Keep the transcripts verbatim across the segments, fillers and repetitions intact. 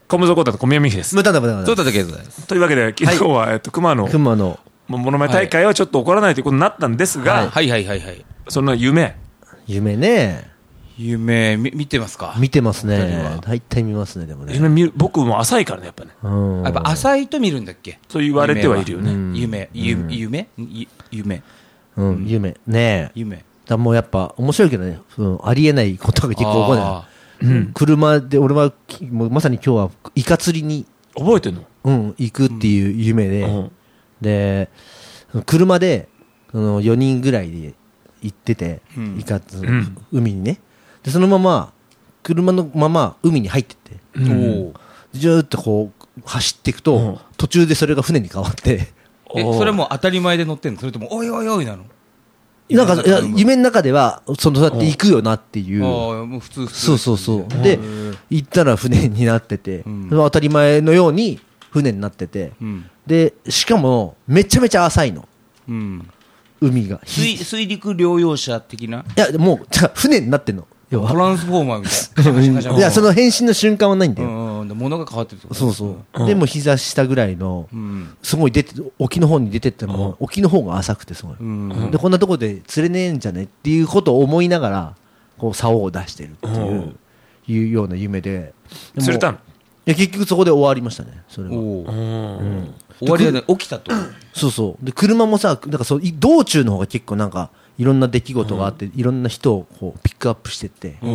コムゾコタと小宮美です。 無駄だ無駄だ。 そうだったけどというわけで今日は、はい、えっと熊野熊野モノマネ大会はちょっと起こらないということになったんですが、 はいはいはいはい。 その夢夢ね。 夢み見てますか？ 見てますね。大体見ますね。でもね。 夢見る僕も浅いからねやっぱね。 うん。 やっぱ浅いと見るんだっけ？ そう言われてはいるよね。 夢夢夢夢うん夢ね。 夢。 だもうやっぱ面白いけどね。うんありえないことが結構起こる。うん、車で俺はもうまさに今日はイカ釣りに覚えてんの？ うん行くっていう夢で、うん、で車であのよにんぐらいで行ってて、うん、イカつ、うん、海にねでそのまま車のまま海に入ってって、うん、ずーっとこう走っていくと、うん、途中でそれが船に変わってえそれも当たり前で乗ってんの？それともおいおいおいなの？ なんかいや夢の中ではそのそうやって行くよなっていう、 あもう普通普通そうそうそうで行ったら船になってて、うん、当たり前のように船になってて、うん、でしかもめちゃめちゃ浅いの、うん、海が水, 水陸両用車的な。 いやもうじゃ船になってんのトランスフォーマーみたいな。 いやその変身の瞬間はないんだよ、 うんうん、物が変わってるってこと。 そうそう、うん、でも膝下ぐらいの、うん、すごい出て沖の方に出てったのも、うん、沖の方が浅くてすごい、うん、でこんなとこで釣れねえんじゃねっていうことを思いながらこう竿を出してるっていう、うん、いうような夢で釣れたの？いや結局そこで終わりましたねそれは。お、 うん、終わりは、ね、起きたと。 そうそうで車もさなんかそう道中の方が結構なんかいろんな出来事があって、うん、いろんな人をこうピックアップしてって、うん、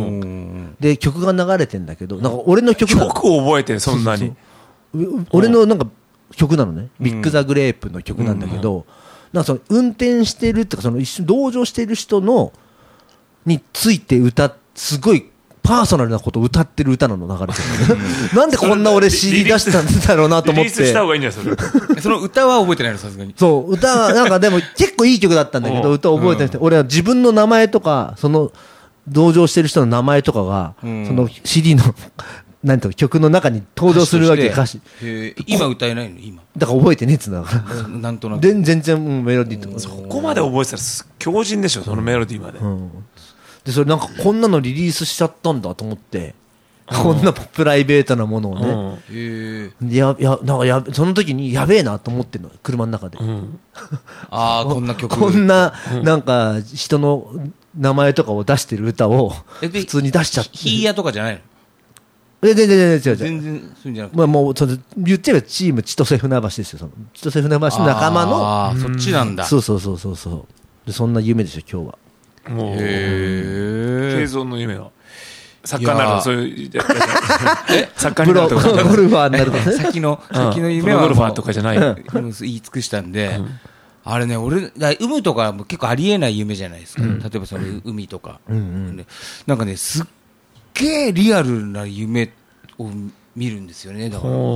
で曲が流れてんだけどなんか俺の曲曲を覚えてるそんなに。 そうそうそう俺のなんか曲なのね、うん、ビッグザグレープの曲なんだけど、うん、なんかその運転してるっていうかその一緒に同乗してる人のについて歌すごいパーソナルなことを歌ってる歌なの流れてる、うん、なんでこんな俺 シーディー 出したんだろうなと思って。リリースした方がいいんじゃないそれ。 その歌は覚えてないのさすがに。 そう歌はなんかでも結構いい曲だったんだけど歌を覚えてなくて、俺は自分の名前とかその同乗してる人の名前とかが、うん、その シーディー のなんていうか曲の中に登場するわけ。歌詞今歌えないの今だから覚えてねえっつうんだから。 なんとなく全然メロディーとかそこまで覚えてたら強靭でしょそのメロディーまで、うん、 でそれなんかこんなのリリースしちゃったんだと思って、うん、こんなプライベートなものをね、うん、ややなんかやその時にやべえなと思ってんの車の中で、うん、 ああこんな曲こんななんか人の名前とかを出してる歌を普通に出しちゃってヒーヤとかじゃないの？ 全然全然違う違う全然そういうんじゃなくて、 まあ、もうその言っちゃえばチーム千歳船橋ですよ。その千歳船橋の仲間のああそっちなんだ。 そうそうそうそうそうでそんな夢でしょ今日は。 もう慶三の夢はサッカーになるとそういうサッカーになるとかゴルファーになるとかね先の先の夢はゴルファーとかじゃない言い尽くしたんで、うん、あれね俺海とか結構ありえない夢じゃないですか、うん、例えばその海とか、うんうん、なんかねすっげえリアルな夢を見るんですよね。だから、うん、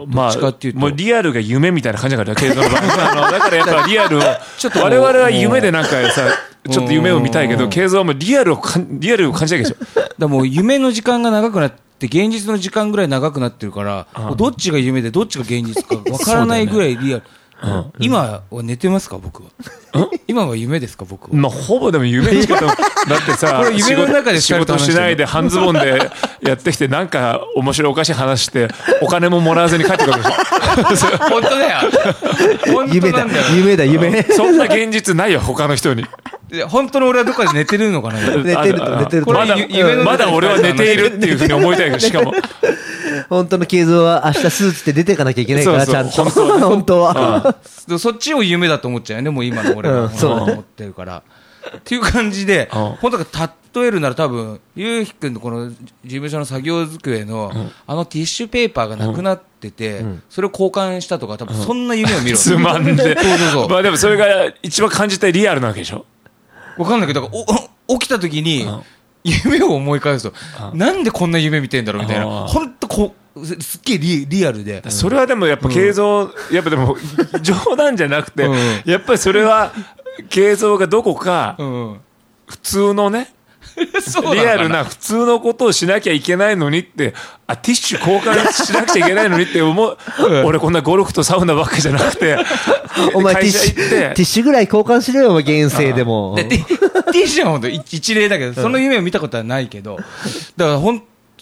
まあ、どっちかっていうともうリアルが夢みたいな感じだから慶三の場合だからやっぱリアルをちょっと我々は夢でなんかさちょっと夢を見たいけど慶三はもうリアルをかリアルを感じたいでしょ。 だからもう夢の時間が長くなって現実の時間ぐらい長くなってるから、うん、どっちが夢でどっちが現実かわからないぐらいリアル、うん、今は寝てますか僕は、うん、今は夢ですか僕は、 まあ、ほぼでも夢にしかだってさこれ夢の中で仕事しないで半ズボンでやってきてなんか面白いおかしい話してお金ももらわずに帰ってくるでしょ本当だよ本当なんだよ夢だ夢だ夢そんな現実ないよ他の人に。 本当の俺はどっかで寝てるのかな寝てると寝てるとまだまだ俺は寝ているっていうふうに思いたいけどしかも本当の慶三は明日スーツで出ていかなきゃいけないからそうそうちゃんと本当は、 うん、そっちを夢だと思っちゃうよねもう今の俺は、うん、そう思ってるからっていう感じで、うん、本当か例えるなら多分ゆうひくんのこの事務所の作業机の、うん、あのティッシュペーパーがなくなってて、うん、それを交換したとか多分そんな夢を見る、うん、 つまんでそうそうそうまあでもそれが一番感じたいリアルなわけでしょ。 わかんないけどだからお起きた時に、うん、夢を思い返すと、うん、なんでこんな夢見てんだろうみたいな本当こうすっげえ リ, リアルでそれはでもやっぱ慶三、うん、やっぱでも冗談じゃなくて、うん、やっぱりそれは慶三がどこか、うん、普通のねリアルな普通のことをしなきゃいけないのにってあティッシュ交換しなくちゃいけないのにって思う、うん、俺こんなゴルフとサウナばっかりじゃなくてお前ティッシュティッシュぐらい交換しろよ現世でもでティッシュは本当一例だけどその夢を見たことはないけどだからほん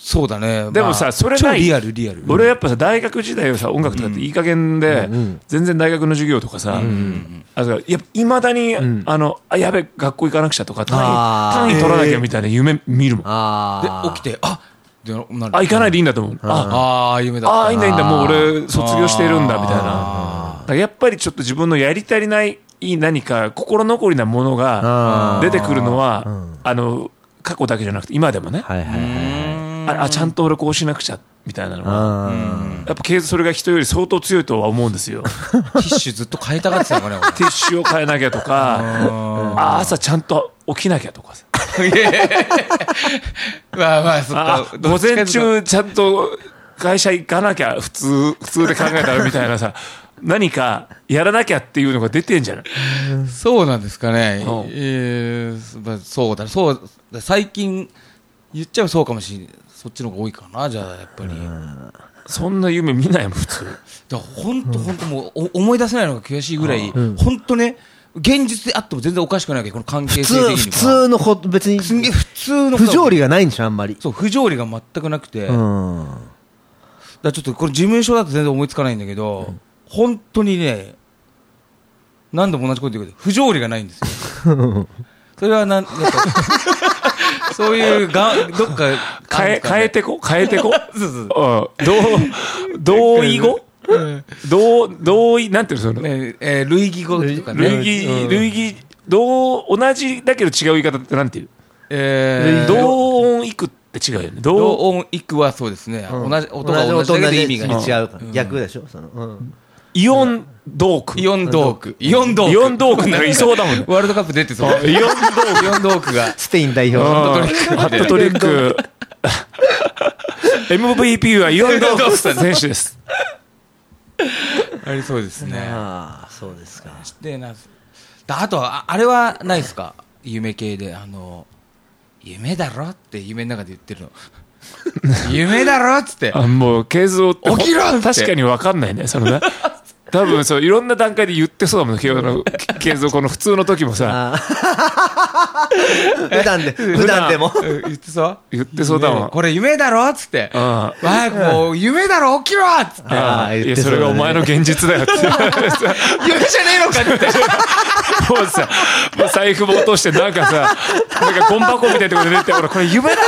そうだね。 でもさ、まあ、それない超リアルリアル。 俺やっぱさ大学時代はさ音楽とかっていい加減で、うん、全然大学の授業とかさ、うん、あやいまだに、うん、あのあやべ学校行かなくちゃとか単位単位取らなきゃみたいな夢見るもん。 あで起きてあでなるあ行かないでいいんだと思う。 ああ夢だった。 あいいんだいいんだもう俺卒業してるんだみたいな。やっぱりちょっと自分のやり足りない何か心残りなものが出てくるのは あ,、うん、あの過去だけじゃなくて今でもね、はいはいはい、あ, あちゃんと俺こうしなくちゃみたいなのはやっぱそれが人より相当強いとは思うんですよ。 ティッシュずっと変えたがってたのかね。 ティッシュを変えなきゃとかあ朝ちゃんと起きなきゃとかさまあまあそっか午前中ちゃんと会社行かなきゃ普通普通で考えたらみたいなさ何かやらなきゃっていうのが出てんじゃない。 そうなんですかね、うんえーまあ、そうだそうだ最近言っちゃえばそうかもしれない。そっちの方が多いかな。じゃあやっぱりそんな夢見ないもん普通。 だから本当本当もう思い出せないのが悔しいぐらい、うん、本当ね現実であっても全然おかしくないわけこの関係性的に。 普通のほ別に普通の不条理がないんでしょあんまり。 そう不条理が全くなくて、うん、だちょっとこれ事務所だと全然思いつかないんだけど、うん、本当にね何度も同じこと言うけど不条理がないんですよ。それはなんなんかそういうがどっか変え変えてこ変えてこそうそう同意語同同意なんていうのその、 ねえー、類義語とかね類義類義同同じだけど違う言い方ってなんていう、 えー、 同音異句って違うよね。 同音異句はそうですね、うん、同じ音が同じだけど意味が違うから、うん、逆でしょその、うんイオンドークイオンドークイオンドークイオンドークなんかいそうだもんね。 ワールドカップ出てそう。イオンドークイオンドークがスペイン代表ハットトリックエムブイピー はイオンドーク選手です。 ありそうですね。 ああそうですか。 でなあとはあれはないですか夢系であの夢だろって夢の中で言ってるの。夢だろっつってあもう継続って起きろって確かに分かんないねそのね多分そういろんな段階で言ってそうだもんね継続この普通の時もさ普段で普段でも言ってそう言ってそうだもんこれ夢だろっつってわあもう夢だろ起きろっつってあいやそれがお前の現実だよって夢じゃねえのかってもうさもう財布も落としてなんかさなんかゴン箱みたいなところで出て俺これ夢だろ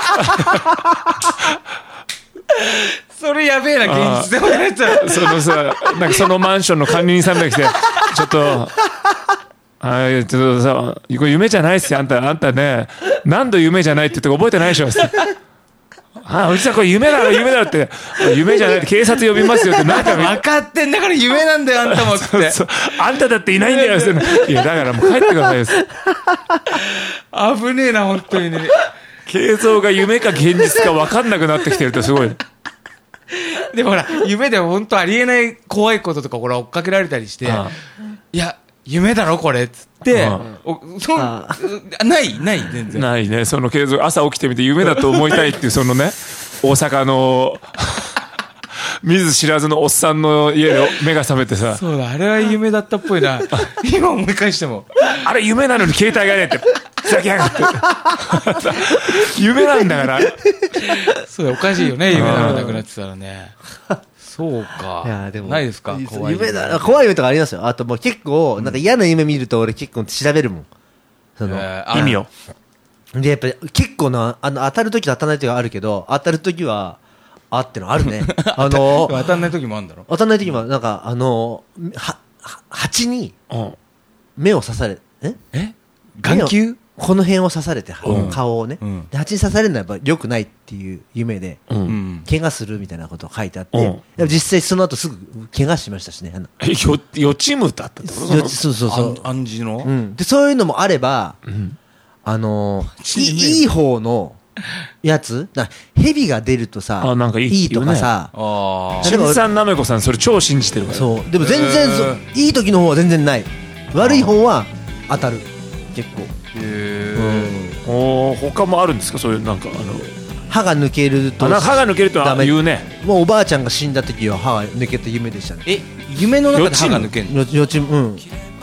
それやべえな現実でもやっちゃう。 そのさなんかそのマンションの管理人さんが来てちょっとあちょっとさこれ夢じゃないっすよあんたあんたね何度夢じゃないって言って覚えてないでしょってあおじさんこれ夢だろ夢だろって夢じゃないって警察呼びますよってなんか分かってんだから夢なんだよあんたもってそうそうあんただっていないんだよいやだからもう帰ってくださいよ危ねえな本当にね慶三が夢か現実か分かんなくなってきてるってすごい。 でもほら夢で本当ありえない怖いこととかほら追っかけられたりしてああいや夢だろこれっつってああそあないない全然ないねその慶三朝起きてみて夢だと思いたいっていうそのね大阪の見ず知らずのおっさんの家で目が覚めてさそうだあれは夢だったっぽいな今思い返してもあれ夢なのに携帯がねってふざけやがって夢なんだからそうだおかしいよね夢なのなくなってたらねそうかいやでもないですか怖い夢だ怖い夢とかありますよ。あともう結構なんか嫌な夢見ると俺結構調べるもんその、 えー、意味をでやっぱり結構なあの当たる時と当たらない時があるけど当たる時はあってのあるねあの当たらない時もあるんだろ。 当たらない時もなんかあのは蜂に目を刺されええ眼球この辺を刺されて、うん、顔をね、うん、で蜂に刺されるのはやっぱ良くないっていう夢で、うん、怪我するみたいなことが書いてあって、うん、実際その後すぐ怪我しましたしね。 えよ予知夢だったってこと？ そうそうそう暗示の、 うん、でそういうのもあれば、うん、あのー、い, いい方のやつだ蛇が出るとさなんかいい、 いいとかさ新さんなめこさんそれ超信じてるからそうでも全然いい時の方は全然ない悪い方は当たる結構へえ、うん、お他もあるんですかそういうなんかあの歯が抜けると歯が抜けると言うね。 もうおばあちゃんが死んだ時は歯が抜けた夢でしたね。 え夢の中で歯が抜けるの？ 予知うん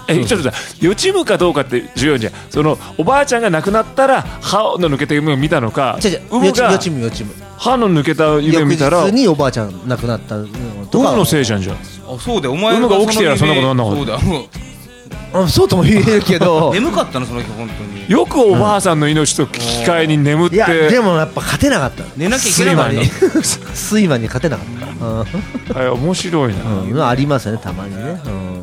えちょっと予知夢かどうかって重要じゃん。そのおばあちゃんが亡くなったら歯の抜けた夢を見たのか、 違う違うウムが予知夢予知夢歯の抜けた夢を見たら翌日におばあちゃん亡くなったのとかウムのせいじゃんじゃん。 あそうだよお前ウムが起きてりゃそんなことなんなかった。 そうだもうあそうとも言えるけど眠かったのその日本当に。 よくおばあさんの命と引き換えに眠って、 いやでもやっぱ勝てなかった寝なきゃいけないのに睡魔に勝てなかった、うんあ面白いな、 うん、ありますよねたまにね、うん